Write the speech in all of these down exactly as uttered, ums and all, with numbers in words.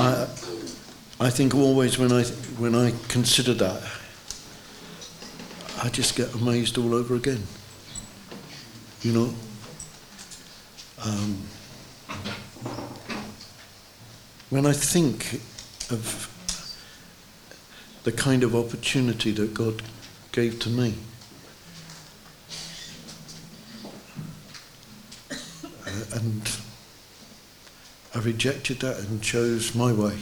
I, I think always when I when I consider that, I just get amazed all over again. You know, um, when I think of the kind of opportunity that God gave to me, uh, and I rejected that and chose my way.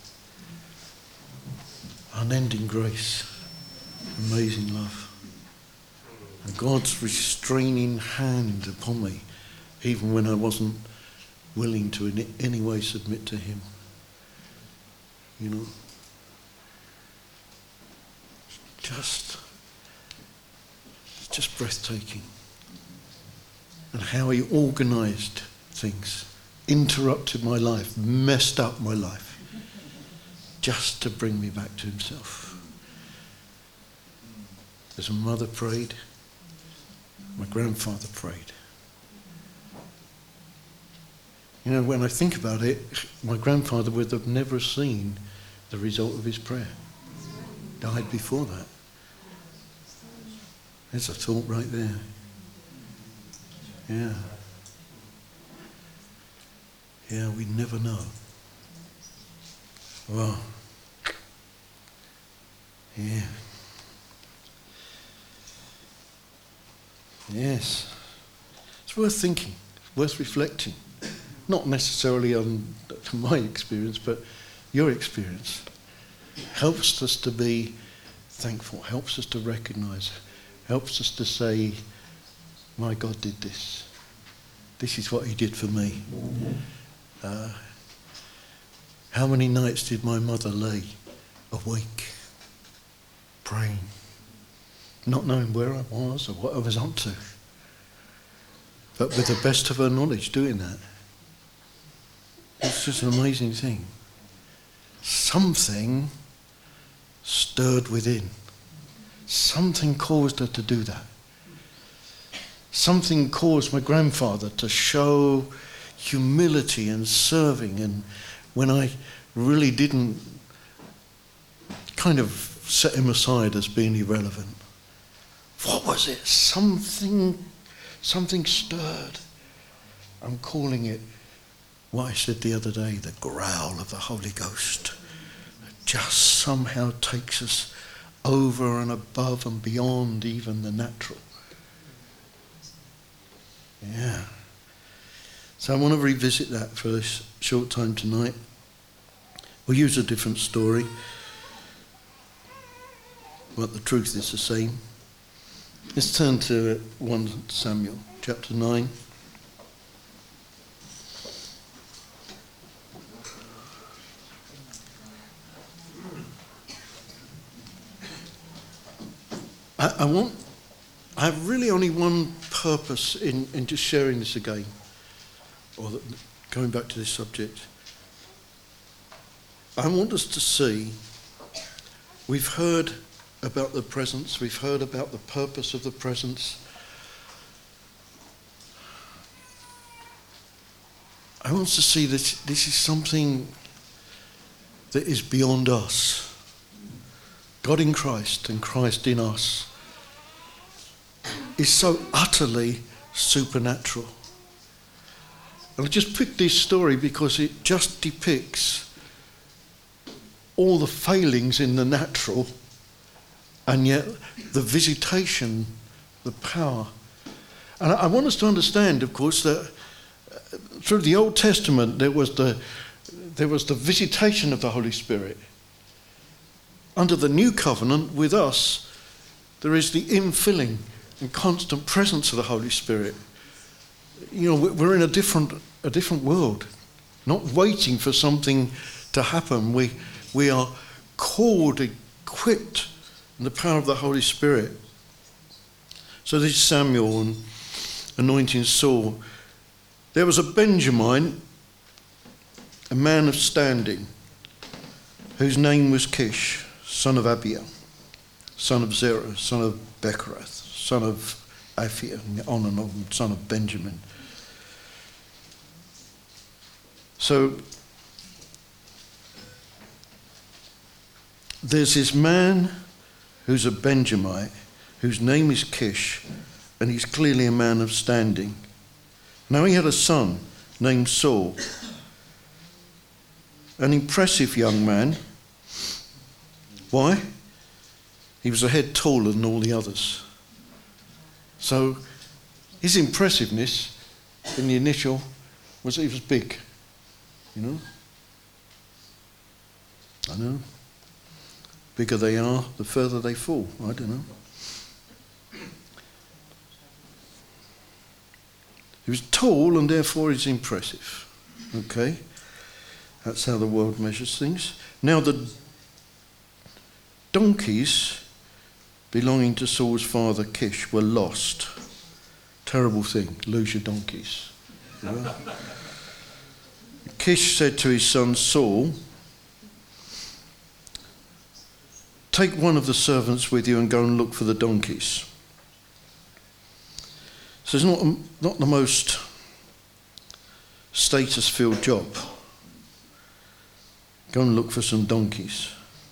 Unending grace, amazing love, and God's restraining hand upon me, even when I wasn't willing to in any way submit to Him. You know, just, just breathtaking. And how He organised things, interrupted my life, messed up my life, just to bring me back to Himself. As a mother prayed, my grandfather prayed. You know, when I think about it, my grandfather would have never seen the result of his prayer. Died before that. There's a thought right there. Yeah. Yeah, we never know. Well, yeah. Yes. It's worth thinking, worth reflecting. Not necessarily on my experience, but your experience. Helps us to be thankful, helps us to recognise, helps us to say, my God did this. This is what He did for me. Uh, how many nights did my mother lay awake, praying, not knowing where I was or what I was up to, but with the best of her knowledge doing that? It's just an amazing thing. Something stirred within. Something caused her to do that. Something caused my grandfather to show humility and serving, and when I really didn't, kind of set him aside as being irrelevant. What was it? Something, something stirred. I'm calling it what I said the other day, the growl of the Holy Ghost. It just somehow takes us over and above and beyond even the natural. Yeah. So I want to revisit that for this short time tonight. We'll use a different story, but the truth is the same. Let's turn to First Samuel chapter nine. I, I want, I have really only one purpose in, in just sharing this again, or the, going back to this subject. I want us to see, we've heard about the presence, we've heard about the purpose of the presence. I want us to see that this is something that is beyond us. God in Christ and Christ in us is so utterly supernatural. And I just picked this story because it just depicts all the failings in the natural, and yet the visitation, the power. And I want us to understand, of course, that through the Old Testament there was the there was the visitation of the Holy Spirit. Under the New Covenant with us, there is the infilling and constant presence of the Holy Spirit. You know, we're in a different a different world, not waiting for something to happen. We we are called, equipped in the power of the Holy Spirit. So this is Samuel and anointing Saul. There was a Benjamin, a man of standing, whose name was Kish, son of Abiel, son of Zerah, son of Bechorath, son of Aphia, on and on, son of Benjamin. there's this man who's a Benjamite, whose name is Kish, and he's clearly a man of standing. Now he had a son named Saul, an impressive young man. Why? He was a head taller than all the others. So his impressiveness in the initial was that he was big, you know. I know. Bigger they are, the further they fall. I don't know. He was tall and therefore he's impressive. Okay? That's how the world measures things. Now the donkeys belonging to Saul's father Kish were lost. Terrible thing, lose your donkeys. You know? Kish said to his son Saul, take one of the servants with you and go and look for the donkeys. So it's not, not the most status-filled job. Go and look for some donkeys.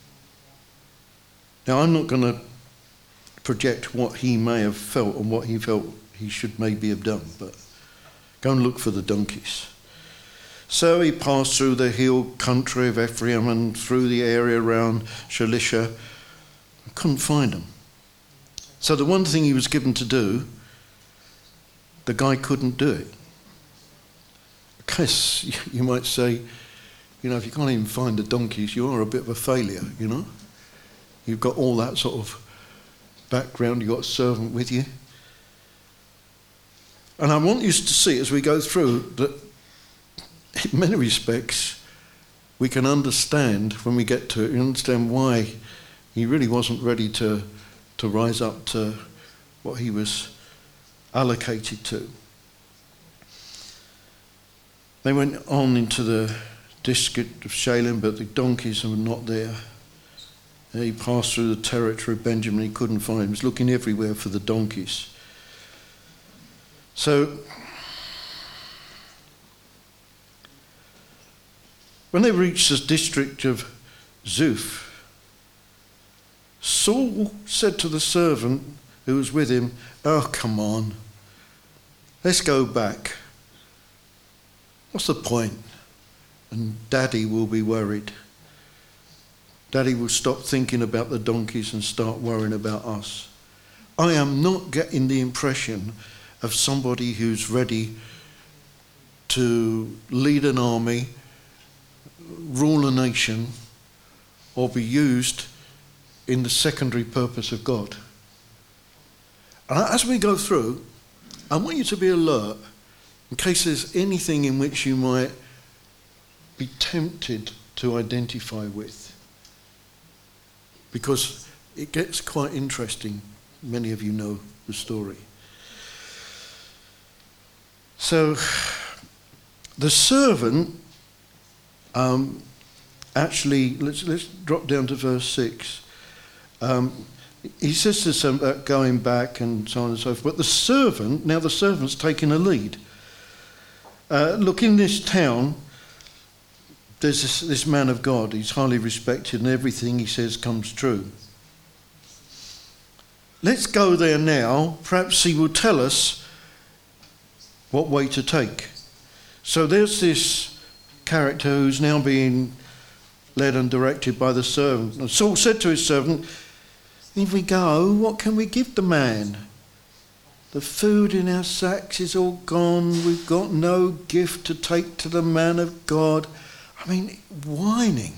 Now, I'm not going to project what he may have felt and what he felt he should maybe have done, but go and look for the donkeys. So he passed through the hill country of Ephraim and through the area around Shalisha. I couldn't find them. So the one thing he was given to do, the guy couldn't do it. I guess you might say, you know, if you can't even find the donkeys, you are a bit of a failure, you know. You've got all that sort of background, you've got a servant with you. And I want you to see as we go through that in many respects we can understand when we get to it, you understand why he really wasn't ready to, to rise up to what he was allocated to. They went on into the district of Shalem, but the donkeys were not there. He passed through the territory of Benjamin. He couldn't find them. He was looking everywhere for the donkeys. So when they reached the district of Zuph, Saul said to the servant who was with him, oh, come on, let's go back. What's the point? And Daddy will be worried. Daddy will stop thinking about the donkeys and start worrying about us. I am not getting the impression of somebody who's ready to lead an army, rule a nation, or be used in the secondary purpose of God. And as we go through, I want you to be alert in case there's anything in which you might be tempted to identify with. Because it gets quite interesting. Many of you know the story. So, the servant, um, actually, let's, let's drop down to verse six. Um, he says to some about going back and so on and so forth. But the servant, now the servant's taking a lead. Uh, look, in this town, there's this, this man of God. He's highly respected and everything he says comes true. Let's go there now. Perhaps he will tell us what way to take. So there's this character who's now being led and directed by the servant. And Saul said to his servant, if we go, what can we give the man? The food in our sacks is all gone. We've got no gift to take to the man of God. I mean, whining.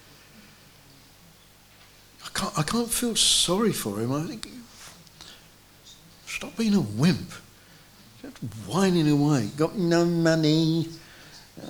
I can't, I can't feel sorry for him. I think, stop being a wimp. Just whining away. Got no money. Uh,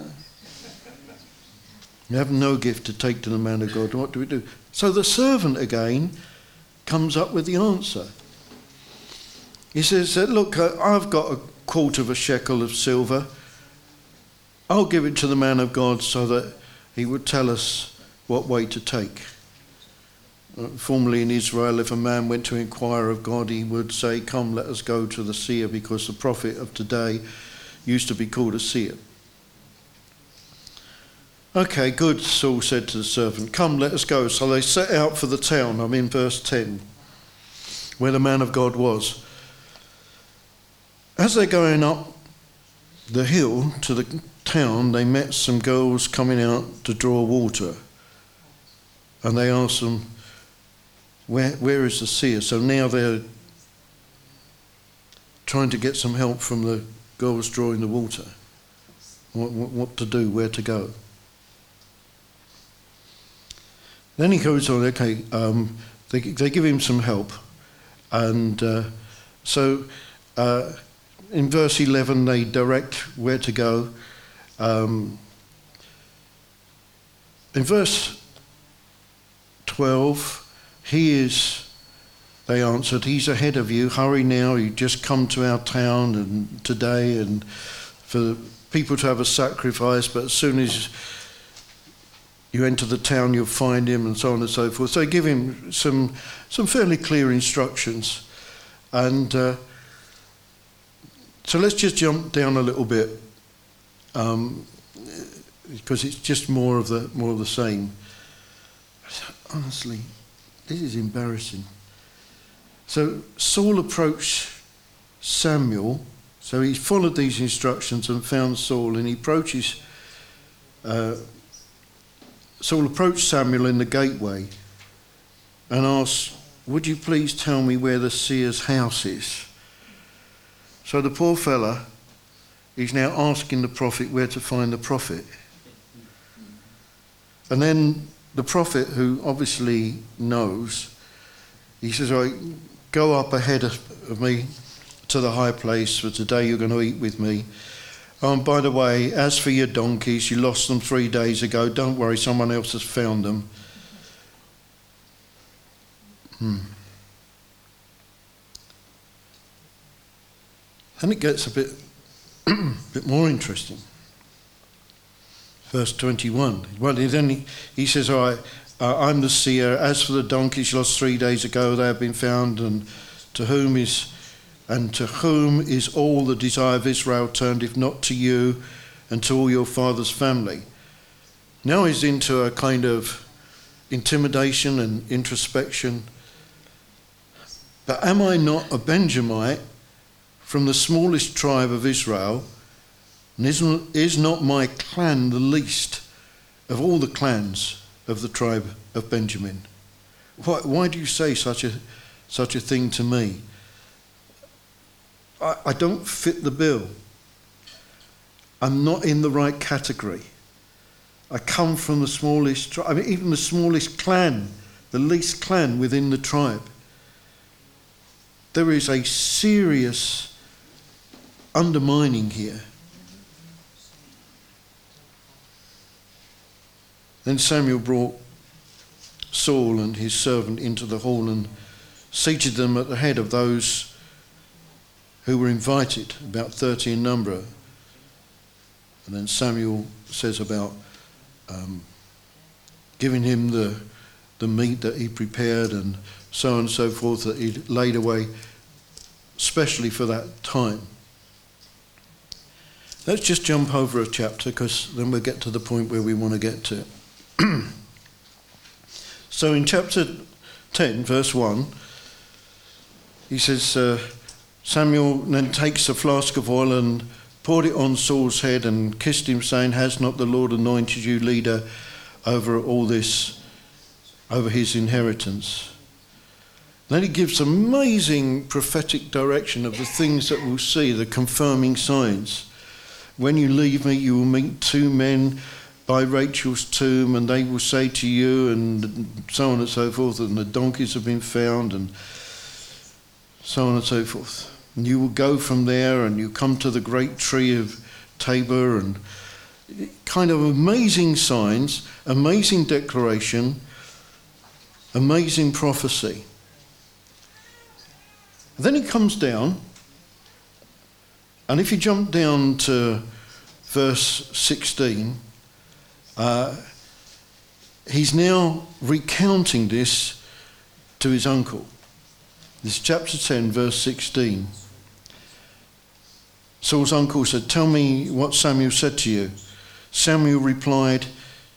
you have no gift to take to the man of God. What do we do? So the servant again comes up with the answer. He says, look, I've got a quarter of a shekel of silver. I'll give it to the man of God so that he would tell us what way to take. Uh, formerly in Israel, if a man went to inquire of God, he would say, come, let us go to the seer, because the prophet of today used to be called a seer. Okay, good, Saul said to the servant. Come, let us go. So they set out for the town. I'm in verse ten, where the man of God was. As they're going up the hill to the town, they met some girls coming out to draw water. And they asked them, where, where is the seer? So now they're trying to get some help from the girls drawing the water. What, what, what to do, where to go. Then he goes on, okay, um, they, they give him some help. And uh, so uh, in verse eleven, they direct where to go. Um, in verse twelve, he is, they answered, he's ahead of you. Hurry now, you just come to our town and today and for people to have a sacrifice, but as soon as you enter the town, you'll find him, and so on and so forth. So they give him some some fairly clear instructions. And uh, so let's just jump down a little bit, um, because it's just more of the more of the same. Honestly, this is embarrassing. So Saul approached Samuel. So he followed these instructions and found Saul, and he approaches. Uh, Saul approached Samuel in the gateway and asked, would you please tell me where the seer's house is? So the poor fella is now asking the prophet where to find the prophet. And then the prophet, who obviously knows, he says, all right, go up ahead of, of me to the high place, for today you're going to eat with me. Um, by the way, as for your donkeys, you lost them three days ago. Don't worry, someone else has found them. Hmm. And it gets a bit, bit more interesting. Verse twenty-one. Well, then he, he says, all right, uh, I'm the seer. As for the donkeys you lost three days ago, they have been found, and to whom is... And to whom is all the desire of Israel turned, if not to you and to all your father's family? Now he's into a kind of intimidation and introspection. But am I not a Benjamite from the smallest tribe of Israel? And isn't, is not my clan the least of all the clans of the tribe of Benjamin? Why, why do you say such a, such a thing to me? I, I don't fit the bill. I'm not in the right category. I come from the smallest tribe, I mean, even the smallest clan, the least clan within the tribe. There is a serious undermining here. Then Samuel brought Saul and his servant into the hall and seated them at the head of those who were invited, about thirty in number. And then Samuel says about um, giving him the the meat that he prepared and so on and so forth that he laid away specially for that time. Let's just jump over a chapter, because then we'll get to the point where we want to get to. So in chapter ten, verse one, he says, uh, Samuel then takes a flask of oil and poured it on Saul's head and kissed him, saying, has not the Lord anointed you leader over all this, over his inheritance? Then he gives amazing prophetic direction of the things that we'll see, the confirming signs. When you leave me, you will meet two men by Rachel's tomb, and they will say to you, and so on and so forth, and the donkeys have been found, and so on and so forth. And you will go from there, and you come to the great tree of Tabor, and kind of amazing signs, amazing declaration, amazing prophecy. And then he comes down, and if you jump down to verse sixteen, uh, he's now recounting this to his uncle. This is chapter ten, verse sixteen. Saul's uncle said, tell me what Samuel said to you. Samuel replied,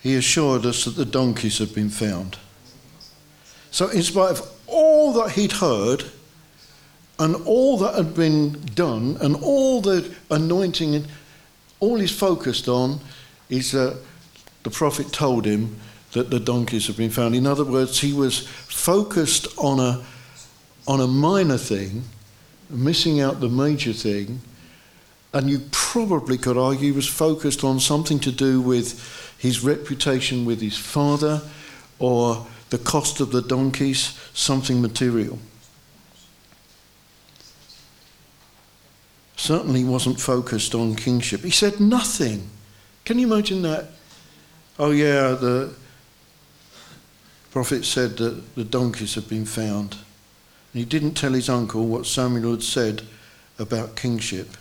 he assured us that the donkeys had been found. So in spite of all that he'd heard and all that had been done and all the anointing, and all he's focused on is that the prophet told him that the donkeys have been found. In other words, he was focused on a, on a minor thing, missing out the major thing, and you probably could argue he was focused on something to do with his reputation with his father or the cost of the donkeys, something material. Certainly he wasn't focused on kingship. He said nothing. Can you imagine that? Oh yeah, the prophet said that the donkeys have been found. And he didn't tell his uncle what Samuel had said about kingship.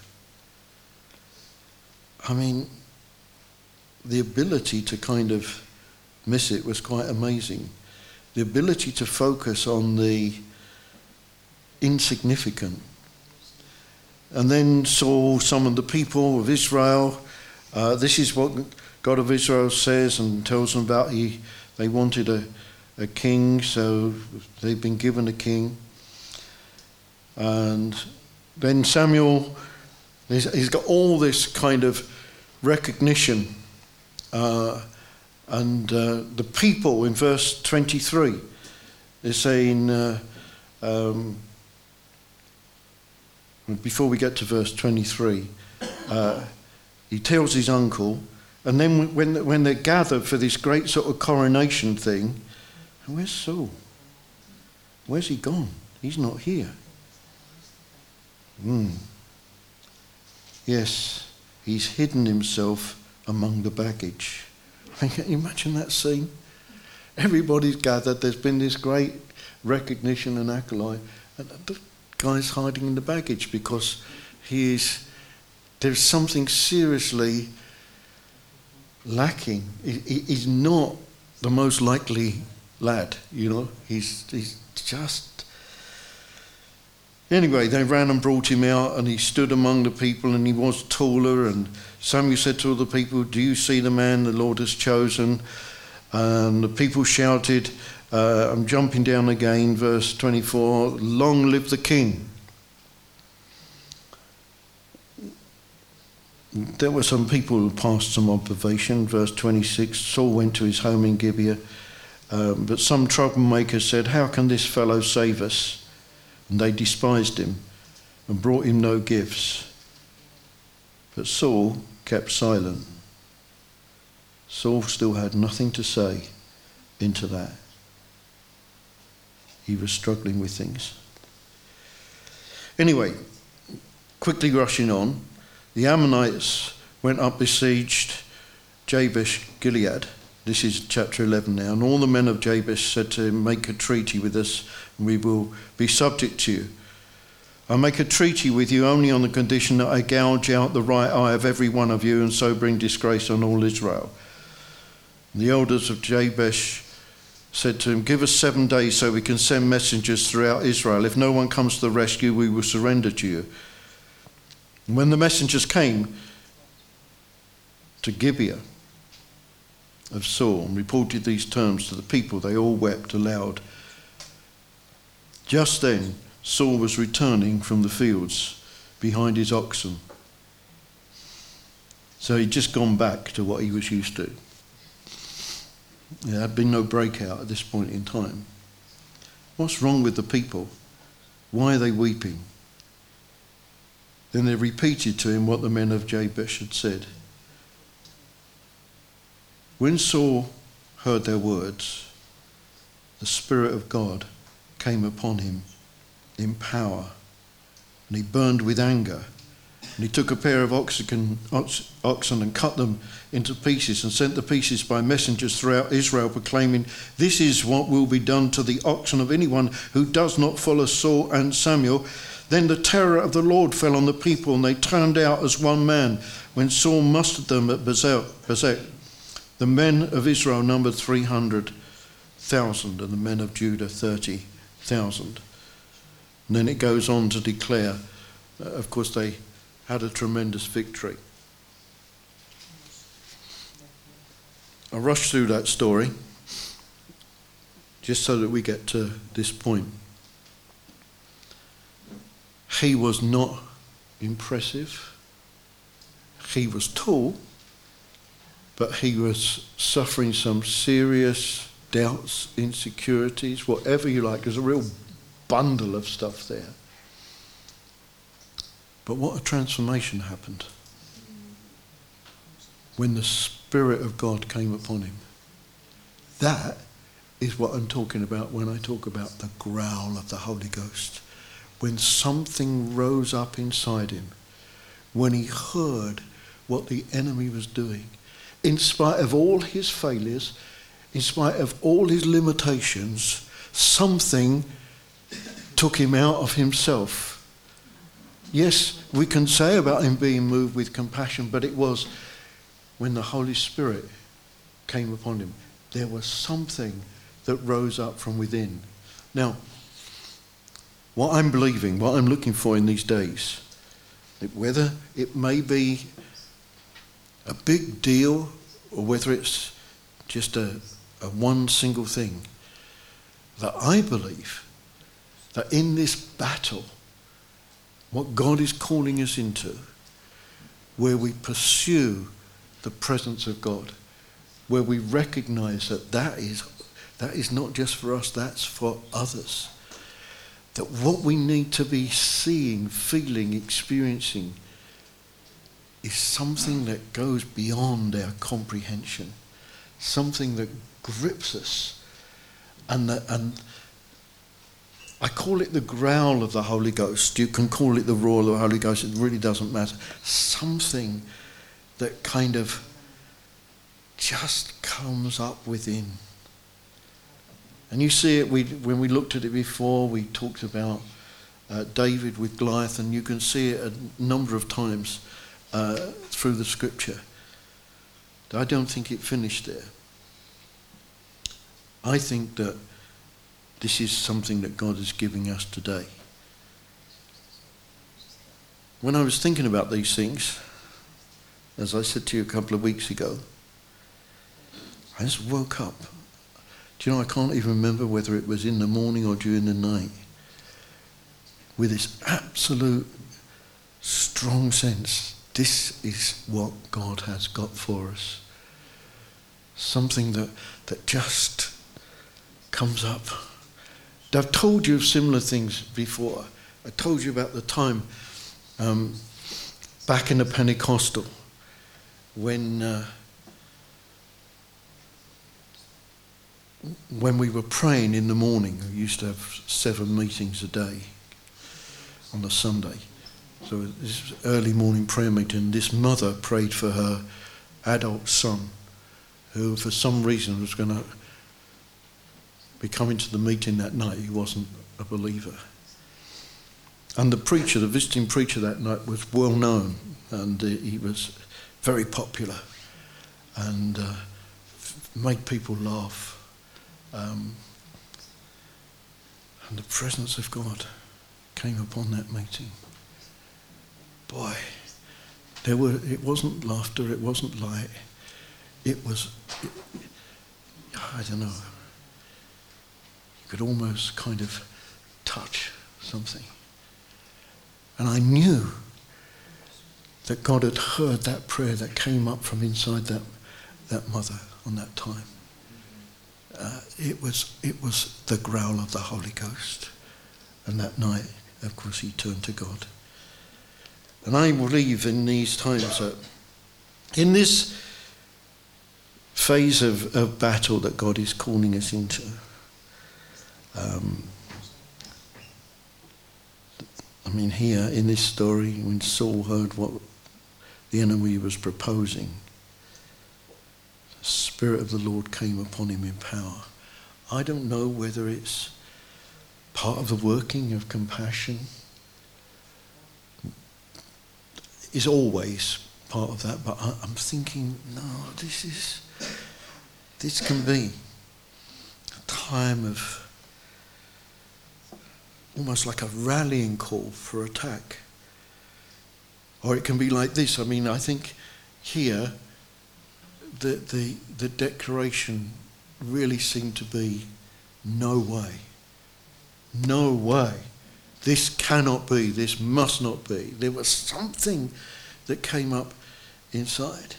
I mean, the ability to kind of miss it was quite amazing. The ability to focus on the insignificant. And then Saul summoned the people of Israel. Uh, this is what God of Israel says, and tells them about he, they wanted a, a king, so they've been given a king. And then Samuel, he's, he's got all this kind of recognition. Uh, and uh, the people in verse twenty-three, they're saying, uh, um, before we get to verse twenty-three, uh, he tells his uncle, and then when, when they're gathered for this great sort of coronation thing, where's Saul? Where's he gone? He's not here. Mm. Yes, he's hidden himself among the baggage. Can you imagine that scene? Everybody's gathered, there's been this great recognition and accolade, and the guy's hiding in the baggage because he is, there's something seriously lacking. He, he, he's not the most likely lad, you know. He's, he's just... Anyway, they ran and brought him out, and he stood among the people, and he was taller. And Samuel said to all the people, "Do you see the man the Lord has chosen?" And the people shouted, uh, I'm jumping down again, verse twenty-four, "Long live the king." There were some people who passed some observation. Verse twenty-six, Saul went to his home in Gibeah, um, but some troublemakers said, "How can this fellow save us?" And they despised him and brought him no gifts. But Saul kept silent. Saul still had nothing to say into that. He was struggling with things. Anyway, quickly rushing on, the Ammonites went up, besieged Jabesh Gilead. This is chapter eleven now. And all the men of Jabesh said to him, "Make a treaty with us, and we will be subject to you. I make a treaty with you only on the condition that I gouge out the right eye of every one of you, and so bring disgrace on all Israel." And the elders of Jabesh said to him, "Give us seven days so we can send messengers throughout Israel. If no one comes to the rescue, we will surrender to you." And when the messengers came to Gibeah of Saul and reported these terms to the people, they all wept aloud. Just then Saul was returning from the fields behind his oxen. So he'd just gone back to what he was used to. There had been no breakout at this point in time. What's wrong with the people? Why are they weeping? Then they repeated to him what the men of Jabesh had said. When Saul heard their words, the Spirit of God came upon him in power, and he burned with anger. And he took a pair of oxen, ox, oxen and cut them into pieces and sent the pieces by messengers throughout Israel, proclaiming, "This is what will be done to the oxen of anyone who does not follow Saul and Samuel." Then the terror of the Lord fell on the people, and they turned out as one man when Saul mustered them at Bezek. The men of Israel numbered three hundred thousand, and the men of Judah thirty thousand. And then it goes on to declare, uh, of course, they had a tremendous victory. I rush through that story just so that we get to this point. He was not impressive. He was tall, but he was suffering some serious doubts, insecurities, whatever you like. There's a real bundle of stuff there. But what a transformation happened when the Spirit of God came upon him. That is what I'm talking about when I talk about the growl of the Holy Ghost. When something rose up inside him, when he heard what the enemy was doing, in spite of all his failures, in spite of all his limitations, something took him out of himself. Yes, we can say about him being moved with compassion, but it was when the Holy Spirit came upon him. There was something that rose up from within. Now, what I'm believing, what I'm looking for in these days, whether it may be a big deal or whether it's just a, a one single thing, that I believe that in this battle, what God is calling us into, where we pursue the presence of God, where we recognize that that is, that is not just for us, that's for others. That what we need to be seeing, feeling, experiencing is something that goes beyond our comprehension, something that grips us. And, that, and I call it the growl of the Holy Ghost. You can call it the roar of the Holy Ghost. It really doesn't matter. Something that kind of just comes up within. And you see it, we, when we looked at it before, we talked about uh, David with Goliath, and you can see it a number of times uh, through the scripture. I don't think it finished there. I think that this is something that God is giving us today. When I was thinking about these things, as I said to you a couple of weeks ago, I just woke up. Do you know, I can't even remember whether it was in the morning or during the night, with this absolute strong sense, this is what God has got for us. Something that, that just comes up. I've told you of similar things before. I told you about the time um, back in the Pentecostal when uh, when we were praying in the morning. We used to have seven meetings a day on a Sunday. So this was early morning prayer meeting. This mother prayed for her adult son, who for some reason was going to be coming to the meeting that night. He wasn't a believer. And the preacher, the visiting preacher that night, was well known, and uh, he was very popular and uh, made people laugh. Um, and the presence of God came upon that meeting. Boy, there were. It wasn't laughter. It wasn't light. It was. It, I don't know. You could almost kind of touch something, and I knew that God had heard that prayer that came up from inside that that mother on that time. Uh, it was it was the growl of the Holy Ghost. And that night, of course, he turned to God. And I believe in these times that in this phase of, of battle that God is calling us into, um, I mean here in this story, when Saul heard what the enemy was proposing, the Spirit of the Lord came upon him in power. I don't know whether it's part of the working of compassion. Is always part of that, but I, I'm thinking, no, this is, this can be a time of almost like a rallying call for attack. Or it can be like this. I mean, I think here, the, the, the declaration really seemed to be, no way. No way. This cannot be. This must not be. There was something that came up inside.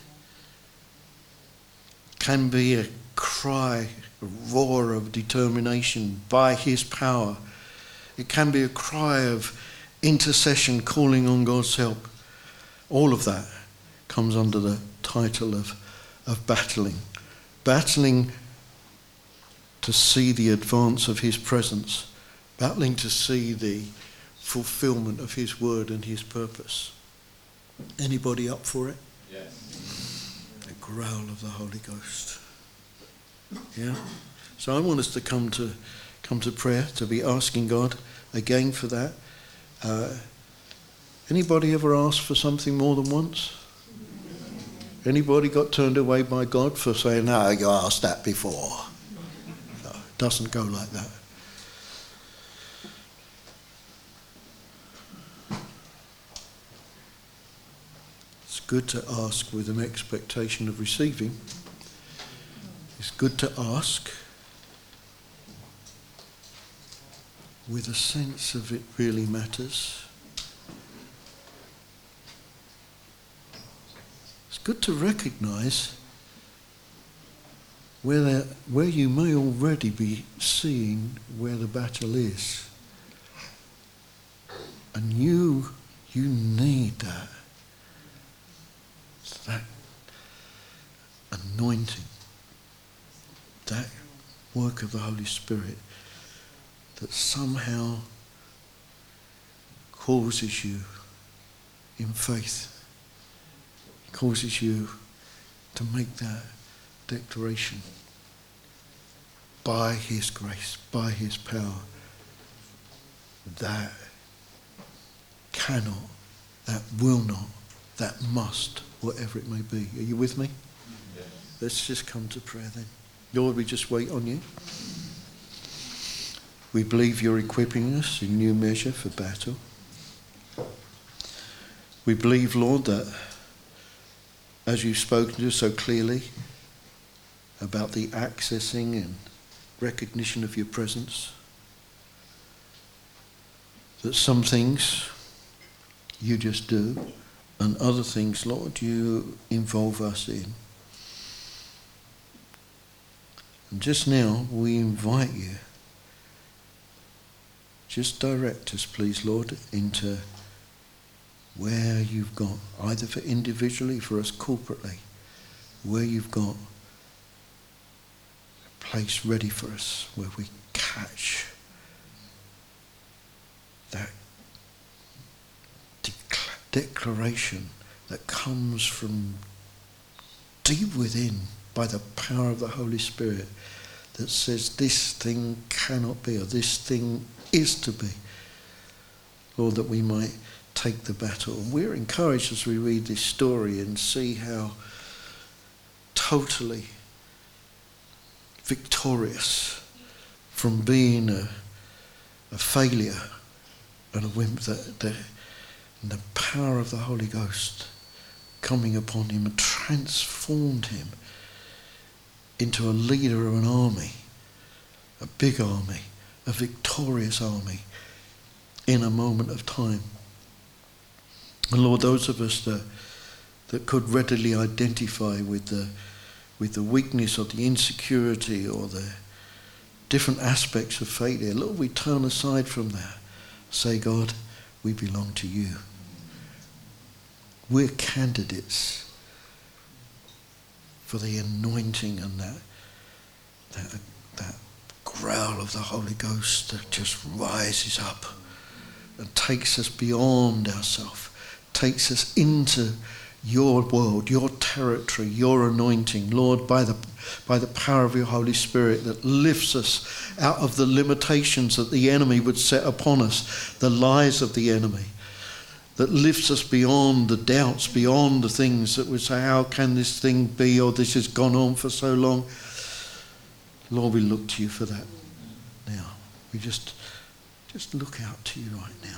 Can be a cry, a roar of determination by his power. It can be a cry of intercession, calling on God's help. All of that comes under the title of, of battling. Battling to see the advance of his presence. Battling to see the fulfillment of his word and his purpose. Anybody up for it? Yes. The growl of the Holy Ghost. Yeah? So I want us to come to come to prayer, to be asking God again for that. Uh, anybody ever asked for something more than once? Anybody got turned away by God for saying, no, you asked that before? No, it doesn't go like that. It's good to ask with an expectation of receiving. It's good to ask with a sense of it really matters. It's good to recognise where, there, where you may already be seeing where the battle is. And you, you need that. That anointing, that work of the Holy Spirit that somehow causes you in faith, causes you to make that declaration by his grace, by his power. That cannot, that will not, that must, whatever it may be. Are you with me? Yes. Let's just come to prayer then. Lord, we just wait on you. We believe you're equipping us in new measure for battle. We believe, Lord, that as you've spoken to us so clearly about the accessing and recognition of your presence, that some things you just do, and other things, Lord, you involve us in. And just now, we invite you, just direct us, please, Lord, into where you've got, either for individually, for us corporately, where you've got a place ready for us, where we catch that declaration that comes from deep within by the power of the Holy Spirit that says this thing cannot be, or this thing is to be. Lord, that we might take the battle. And we're encouraged as we read this story and see how totally victorious from being a, a failure and a wimp, that the, the power of the Holy Ghost coming upon him and transformed him into a leader of an army, a big army, a victorious army in a moment of time. And Lord, those of us that, that could readily identify with the, with the weakness or the insecurity or the different aspects of failure, Lord, we turn aside from that. Say, God, we belong to you. We're candidates for the anointing and that, that, that growl of the Holy Ghost that just rises up and takes us beyond ourselves, takes us into your world, your territory, your anointing, Lord, by the by the power of your Holy Spirit that lifts us out of the limitations that the enemy would set upon us, the lies of the enemy, that lifts us beyond the doubts, beyond the things that would say, how can this thing be, or this has gone on for so long. Lord, we look to you for that now. We just, just look out to you right now.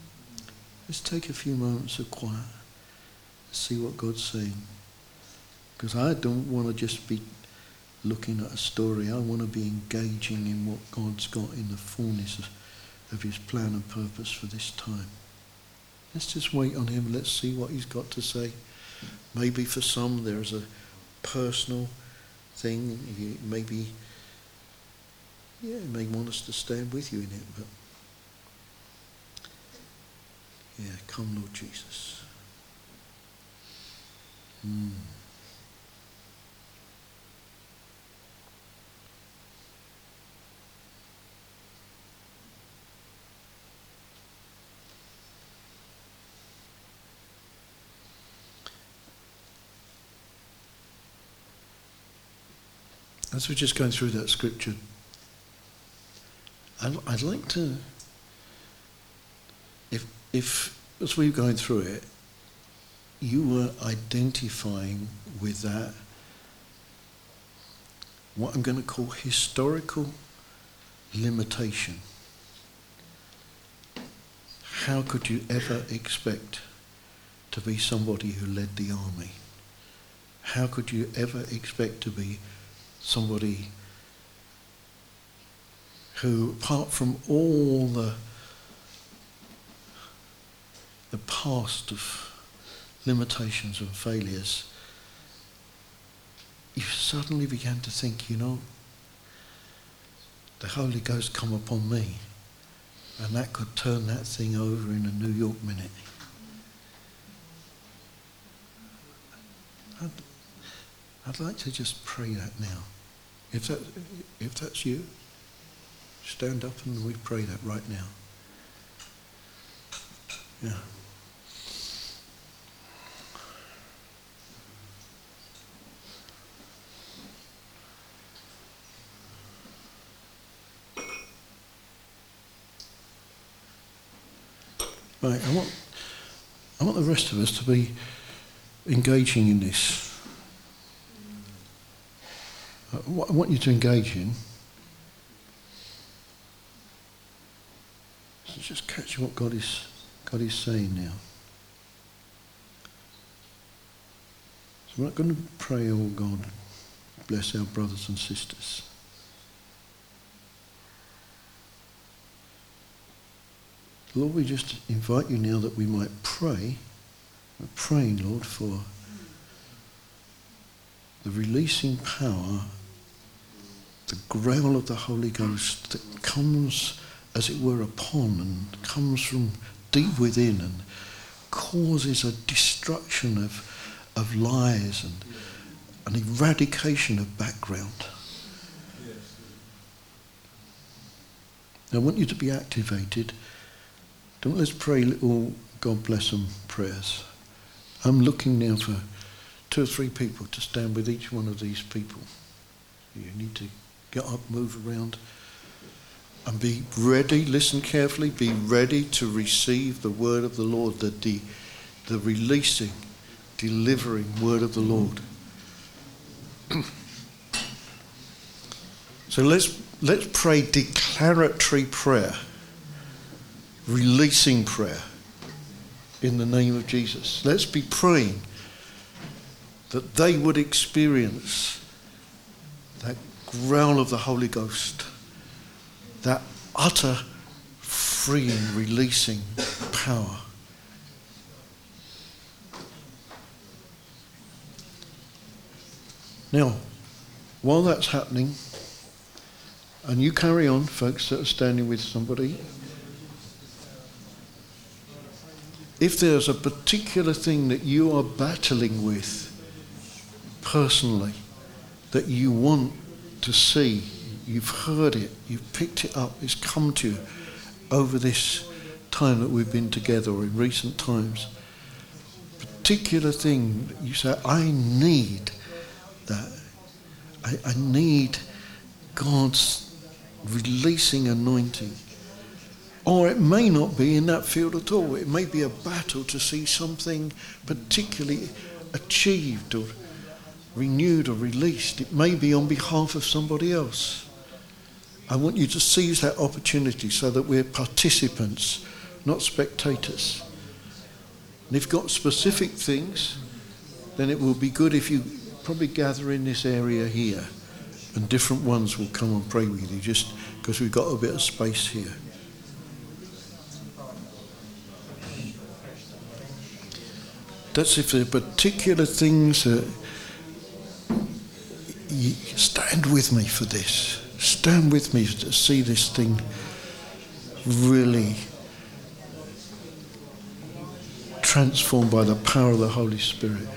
Let's take a few moments of quiet, see what God's saying. Because I don't want to just be looking at a story. I want to be engaging in what God's got in the fullness of, of his plan and purpose for this time. Let's just wait on him. Let's see what he's got to say. Maybe for some there's a personal thing. He maybe, yeah, he may want us to stand with you in it. But yeah, come Lord Jesus. Mm. As we're just going through that scripture, I'd, I'd like to, if, if as we're going through it, you were identifying with that, what I'm going to call historical limitation. How could you ever expect to be somebody who led the army? How could you ever expect to be somebody who, apart from all the the past of limitations and failures, you suddenly began to think, you know, the Holy Ghost come upon me, and that could turn that thing over in a New York minute. I'd, I'd like to just pray that now. If that, if that's you, stand up and we pray that right now. Yeah. Right, I want, I want the rest of us to be engaging in this. What I want you to engage in is just catch what God is, God is saying now. So we're not going to pray, oh God, bless our brothers and sisters. Lord, we just invite you now that we might pray. We're praying, Lord, for the releasing power, the growl of the Holy Ghost that comes, as it were, upon and comes from deep within and causes a destruction of, of lies and an eradication of background. I want you to be activated. Don't let's pray little God bless them prayers. I'm looking now for two or three people to stand with each one of these people. You need to get up, move around, and be ready. Listen carefully. Be ready to receive the word of the Lord, the the, the releasing, delivering word of the Lord. So let's let's pray declaratory prayer, releasing prayer in the name of Jesus. Let's be praying that they would experience that growl of the Holy Ghost, that utter freeing, releasing power. Now, while that's happening, and you carry on, folks that are standing with somebody, if there's a particular thing that you are battling with personally, that you want to see, you've heard it, you've picked it up, it's come to you over this time that we've been together or in recent times, particular thing that you say, I need that. I, I need God's releasing anointing. Or it may not be in that field at all. It may be a battle to see something particularly achieved or renewed or released. It may be on behalf of somebody else. I want you to seize that opportunity so that we're participants, not spectators. And if you've got specific things, then it will be good if you probably gather in this area here, and different ones will come and pray with you, just because we've got a bit of space here. That's if there are particular things that you stand with me for this. Stand with me to see this thing really transformed by the power of the Holy Spirit.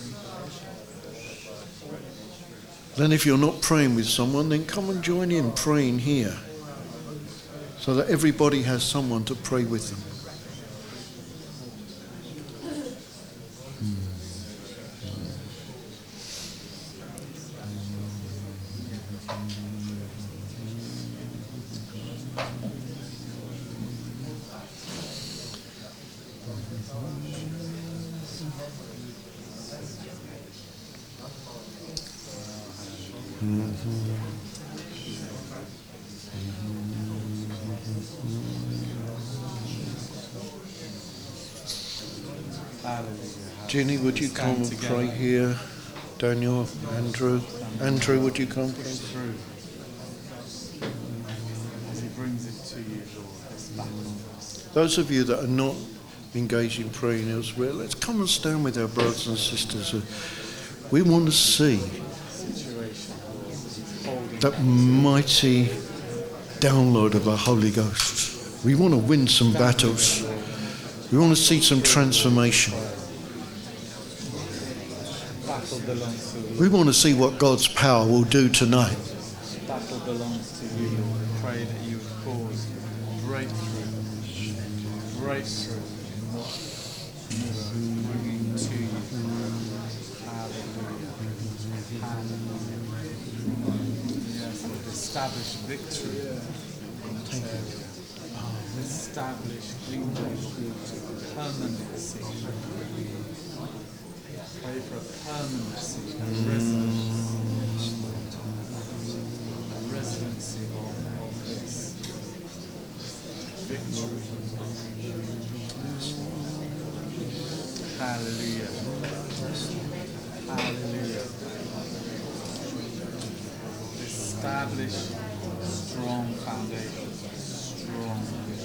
Then if you're not praying with someone, then come and join in praying here, so that everybody has someone to pray with them. Ginny, would you come and pray here? Daniel, Andrew, Andrew, would you come? As he brings it to you, Lord, this battle. Those of you that are not engaged in praying elsewhere, let's come and stand with our brothers and sisters. We want to see that mighty download of the Holy Ghost. We want to win some battles. We want to see some transformation. We want to see what God's power will do tonight. Battle belongs to you, Lord. Pray that you would cause breakthrough, breakthrough in what you are bringing to you. Hallelujah. Hallelujah. Yes, Lord. Establish victory. Establish permanency. Pray for a permanency, a residency, a residency of, of this victory. Hallelujah. Hallelujah. Establish strong foundations, strong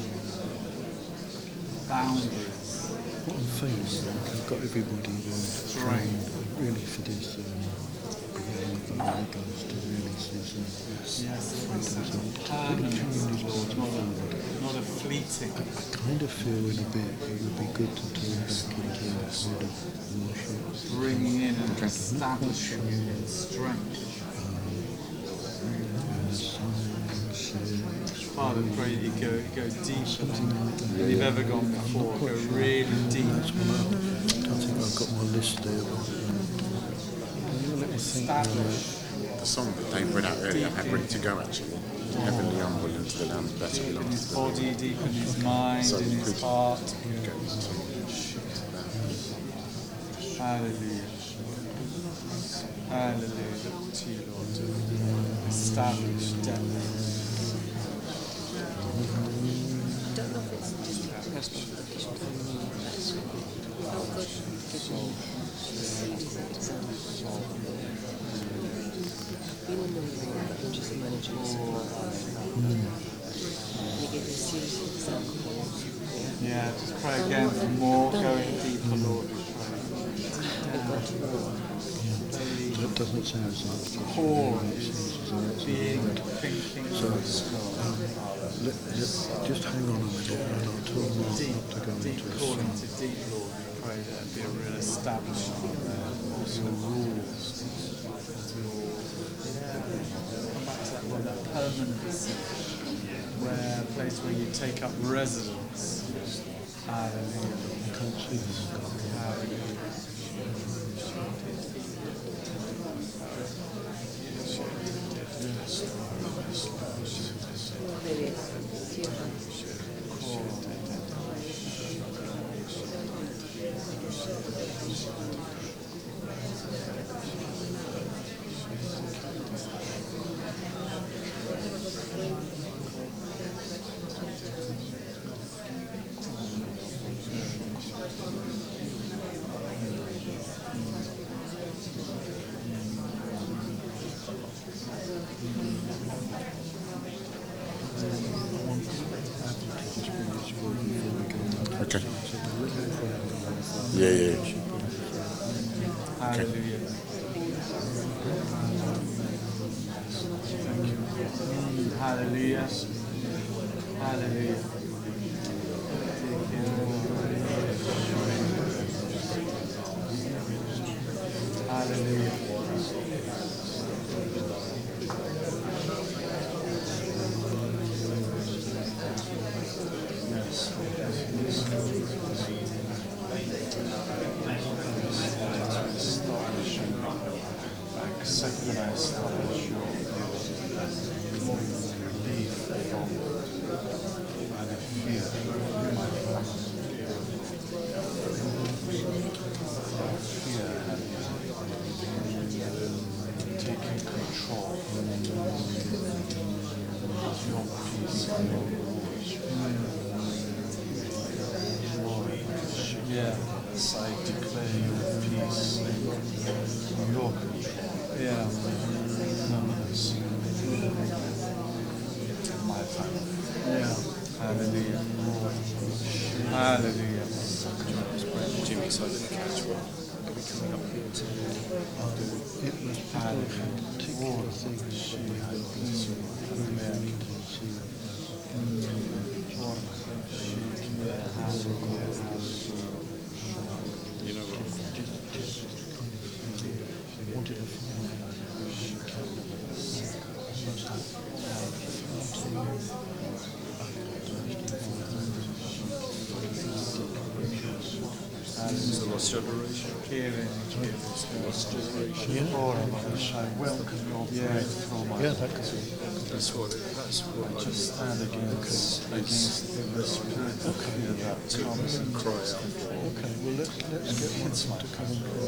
boundaries. What faith I've got everybody praying really for this um, the Holy Ghost to really see some yes, permanent, Lord, not a, not a fleeting. I, I kind of feel in a bit it would be good to turn back into a sort of worship. Bringing in and establishing it in strength. Father, pray that you go, go deeper than you've ever gone before. Go really deep. I don't think I've got my list there. Establish. The song that Dave read out earlier had ready to go actually. Heavenly humble into the lamb's better Deep in belongs his to the body, deep in his mind, So in you his could heart. go to Hallelujah. Hallelujah. Look to you, Lord. Establish depth. I don't know if it's just personal location time. That's oh good. I've been in the room, but I'm just managing the supply. And you get this series of example. Yeah, just pray again for more, going deeper, Lord, we pray. That doesn't sound like Core is being, thinking, so. Um, let, let, just hang on a minute, and I'll tell Mark deep, not to go deep into a calling song. to deep, Lord, we pray that there be a real establishment there, also rules. Come back to that one, that permanency, where a place where you take up residence. Hallelujah. I can't see this. Hallelujah. Maybe it's your hands. Yeah, yeah. Hallelujah. Thank you. Mm, hallelujah. Hallelujah. Hallelujah. Yes. Back second I establish your relief from and fear in my family. Fear taking control of your peace and your rules. Yeah. As I declare your peace, your control. Yeah. Permanence. My family. Yeah. Hallelujah. Hallelujah. Jimmy, so I didn't catch what are we coming up here to do? It was Hallelujah. particular things she had been You know what? wanted to find It's the lost generation. Lost generation. Lord, I welcome your breakthrough, my yeah, Lord. that could be. That's what it, that's what I Just stand against, against every spirit of fear that comes and cry takes out. control. Okay, well let's let's And get one hits my to come and family.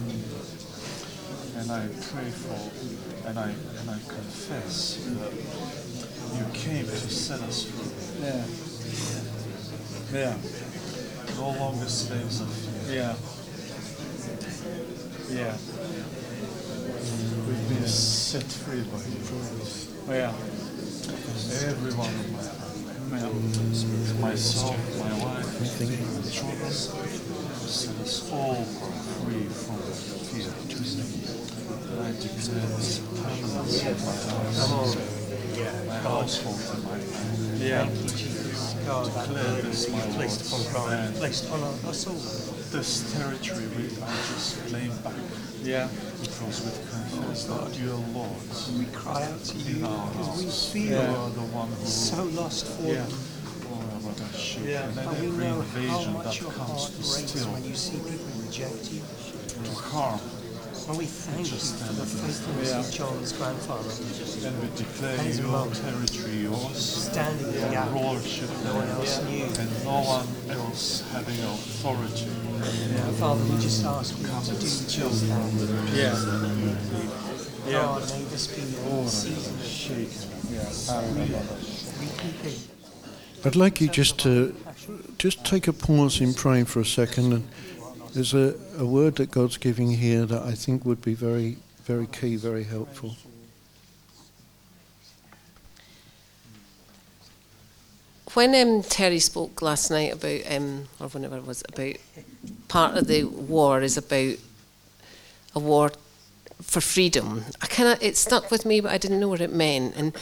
And I pray for, and I and I confess that you came to set us free. Yeah. Yeah. No longer slaves of fear. Yeah. Yeah. We've been set free by you. Yeah. Every one of my family, myself, my wife, my children, set us all free from fear. And I declare this permanence in my house, my household, and my family. Yeah. Declare this, my Lord, Placed upon Christ, and placed on our, our soul. this territory we I just claim back Yeah. because we've confessed that you are Lord. We cry out to you In our because we house. feel You are the one who so lost for Yeah. you. Yeah. And But we every know how invasion much that your comes heart to breaks steal, when you see people reject you. to harm, And we thank you Just for the stand faithfulness Yeah. of John's grandfather, then we declare His your mum. territory yours, standing in the your gap. rulership, No one else knew. and no one else having authority. And Father, we just ask you to do just that. Yeah. Yeah. God, may this be your season of Yeah. recouping. I'd like you just to just take a pause in praying for a second. And there's a, a word that God's giving here that I think would be very, very key, very helpful. When um, Terry spoke last night about, um, or whenever it was, about part of the war is about a war for freedom, I kind of it stuck with me, but I didn't know what it meant. And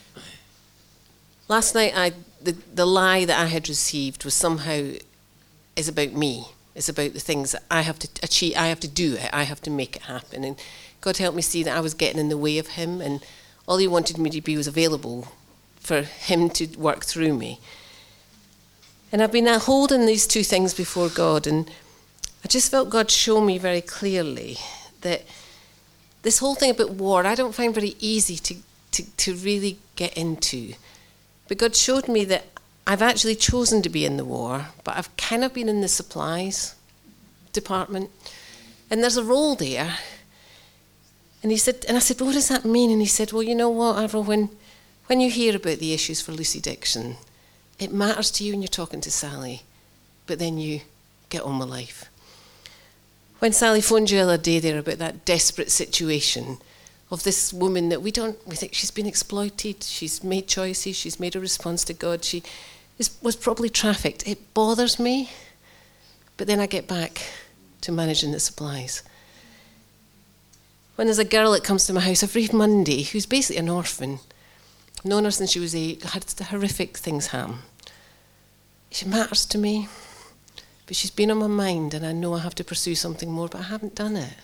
last night, I the the lie that I had received was somehow is about me. It's about the things that I have to achieve. I have to do it. I have to make it happen. And God helped me see that I was getting in the way of Him, and all He wanted me to be was available for Him to work through me. And I've been now holding these two things before God, and I just felt God show me very clearly that this whole thing about war, I don't find very easy to, to, to really get into. But God showed me that I've actually chosen to be in the war, but I've kind of been in the supplies department. And there's a role there. And he said, and I said, well, what does that mean? And he said, well, you know what, Avril, when When you hear about the issues for Lucy Dixon, it matters to you when you're talking to Sally, but then you get on with life. When Sally phoned you the other day there about that desperate situation of this woman that we don't, we think she's been exploited, she's made choices, she's made a response to God, she is, was probably trafficked. It bothers me, but then I get back to managing the supplies. When there's a girl that comes to my house every Monday who's basically an orphan, known her since she was eight, had horrific things happen. She matters to me, but she's been on my mind, and I know I have to pursue something more, but I haven't done it.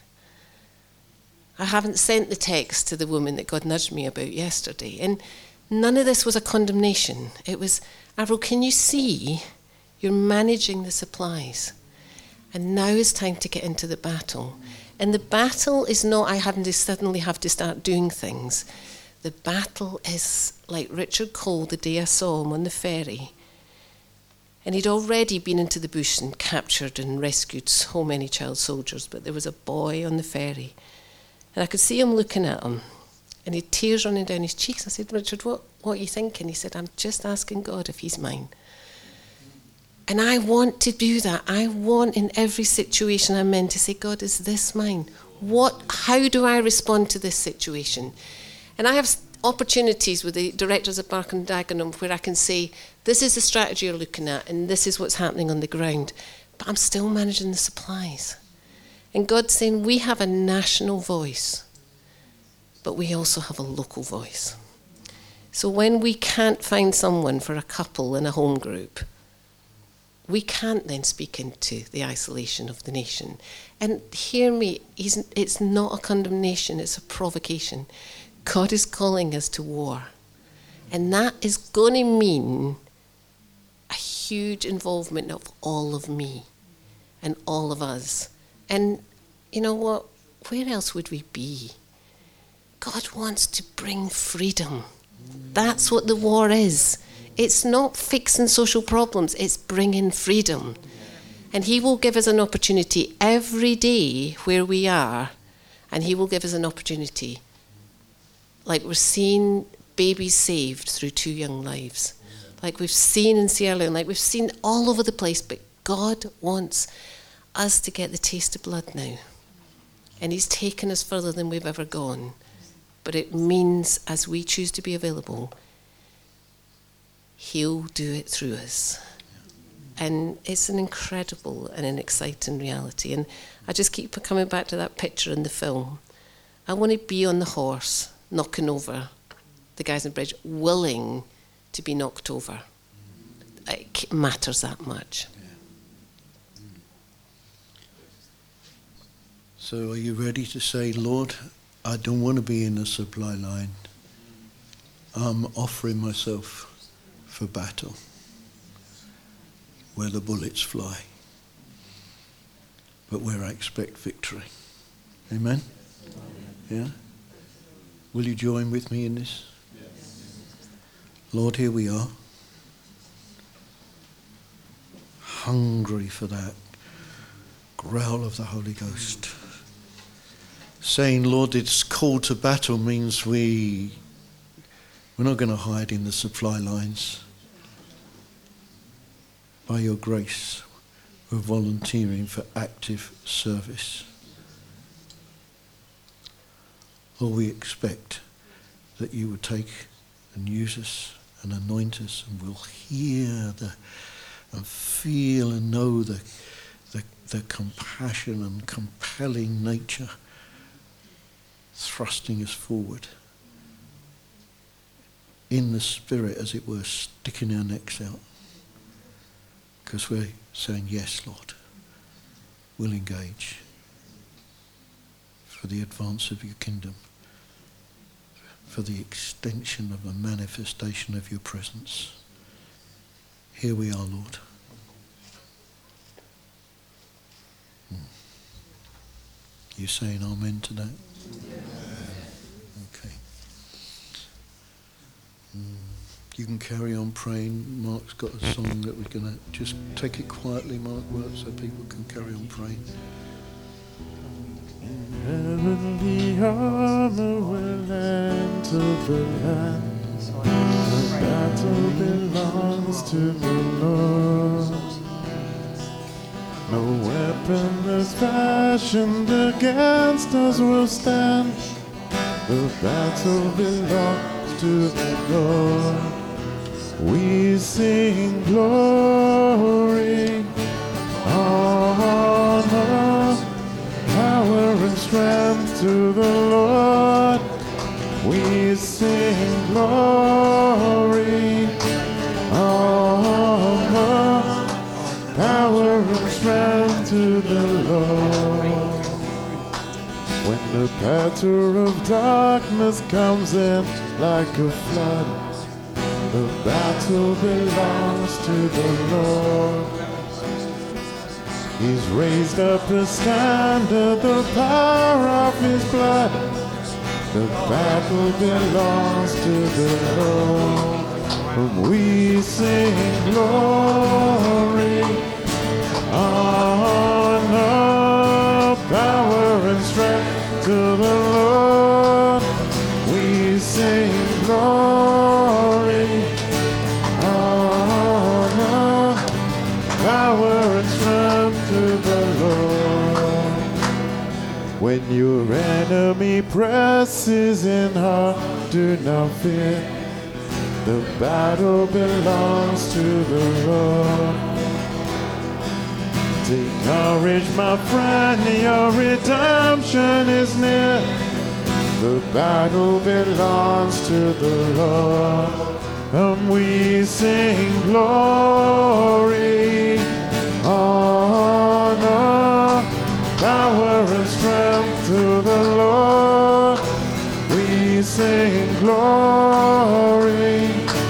I haven't sent the text to the woman that God nudged me about yesterday. And none of this was a condemnation. It was, Avril, can you see you're managing the supplies? And now is time to get into the battle. And the battle is not I having to suddenly have to start doing things. The battle is like Richard Cole the day I saw him on the ferry. And he'd already been into the bush and captured and rescued so many child soldiers, but there was a boy on the ferry. And I could see him looking at him, and he had tears running down his cheeks. I said, Richard, what, what are you thinking? He said, I'm just asking God if he's mine. And I want to do that. I want in every situation I'm in to say, God, is this mine? What? How do I respond to this situation? And I have opportunities with the directors of Bark and Dagenham where I can say, this is the strategy you're looking at, and this is what's happening on the ground. But I'm still managing the supplies. And God's saying we have a national voice, but we also have a local voice. So when we can't find someone for a couple in a home group, we can't then speak into the isolation of the nation. And hear me, it's not a condemnation, it's a provocation. God is calling us to war. And that is going to mean a huge involvement of all of me and all of us. And you know what? Where else would we be? God wants to bring freedom. That's what the war is. It's not fixing social problems, it's bringing freedom. And he will give us an opportunity every day where we are, and he will give us an opportunity. Like we're seeing babies saved through two young lives. Like we've seen in Sierra Leone, like we've seen all over the place, but God wants us to get the taste of blood now. And he's taken us further than we've ever gone. But it means as we choose to be available, he'll do it through us. And it's an incredible and an exciting reality. And I just keep coming back to that picture in the film. I want to be on the horse, knocking over the guys on the bridge, willing to be knocked over. It matters that much. So are you ready to say, Lord, I don't want to be in the supply line. I'm offering myself for battle, where the bullets fly, but where I expect victory. Amen? Yeah? Will you join with me in this? Lord, here we are, hungry for that growl of the Holy Ghost. Saying, Lord, it's call to battle means we, we're not going to hide in the supply lines. By your grace, we're volunteering for active service. Lord, we expect that you would take and use us and anoint us, and we'll hear the, and feel and know the, the, the compassion and compelling nature thrusting us forward in the spirit, as it were, sticking our necks out, because we're saying, yes, Lord, we'll engage for the advance of your kingdom, for the extension of a manifestation of your presence. Here we are, Lord. Hmm. You saying amen to that? Okay. Mm. You can carry on praying. Mark's got a song that we're going to just take it quietly, Mark, work, so people can carry on praying. Heavenly armor will enter the land. The battle belongs to the Lord. No weapon that's fashioned against us will stand. The battle belongs to the Lord. We sing glory, honor, strength to the Lord. We sing glory, honor, power and strength to the Lord. When the patter of darkness comes in like a flood, the battle belongs to the Lord. He's raised up a standard, the power of his blood. The battle belongs to the Lord. And we sing glory, honor, power and strength to the Lord. We sing glory, honor, power and strength to the Lord. When your enemy presses in hard, do not fear. The battle belongs to the Lord. Take courage, my friend, your redemption is near. The battle belongs to the Lord. And we sing glory, honor, power and strength to the Lord. We sing glory,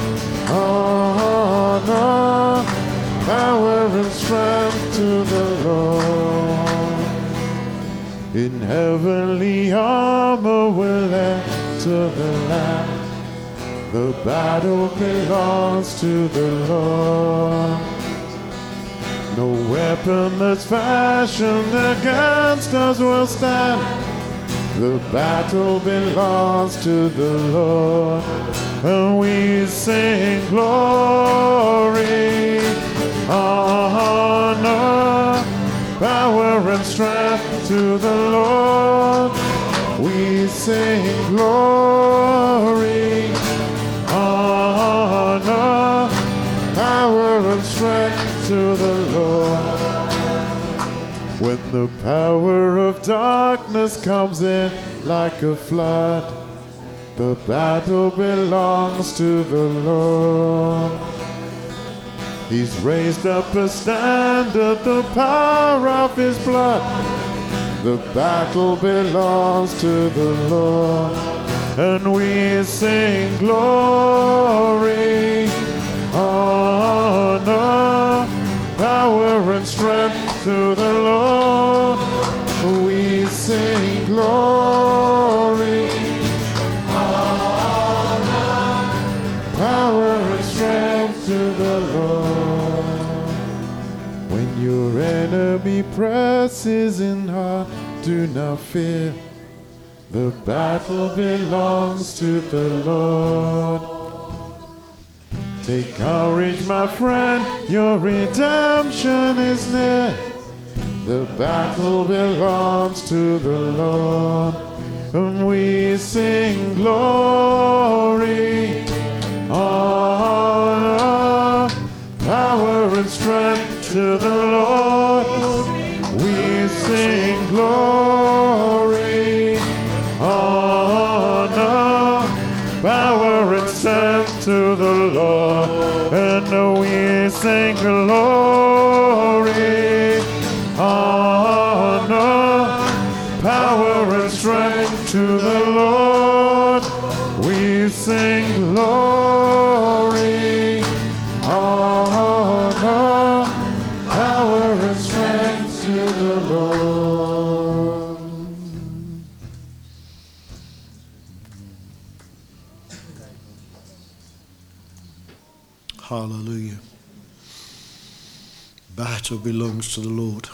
honor, power and strength to the Lord. In heavenly armor we'll enter the land. The battle belongs to the Lord. No weapon that's fashioned against us will stand. The battle belongs to the Lord. And we sing glory, honor, power and strength to the Lord. We sing glory, honor, power and strength to the Lord. When the power of darkness comes in like a flood, the battle belongs to the Lord. He's raised up a standard, the power of his blood. The battle belongs to the Lord. And we sing glory, honor, power and strength to the Lord. We sing glory, honor, power and strength to the Lord. When your enemy presses in hard, do not fear. The battle belongs to the Lord. Take courage, my friend, your redemption is near. The battle belongs to the Lord. And we sing glory, honor, power and strength to the Lord. We sing glory, honor, power and strength to the Lord. And we sing glory, honor, power and strength to the Lord. We sing glory, honor, power and strength to the Lord. Hallelujah. Battle belongs to the Lord.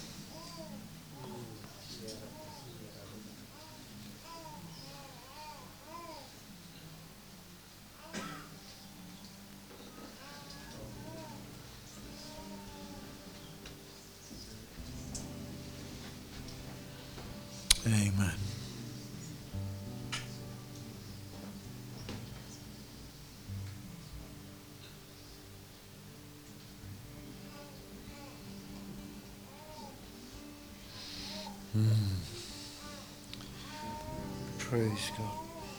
Amen. Mm. Praise God.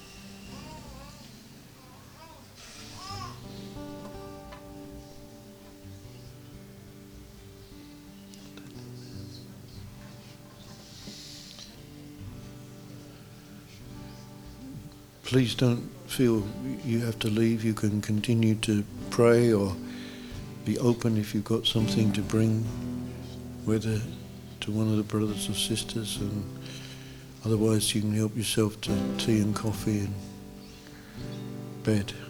Please don't feel you have to leave. You can continue to pray or be open if you've got something to bring, whether to one of the brothers or sisters, and otherwise you can help yourself to tea and coffee and bed.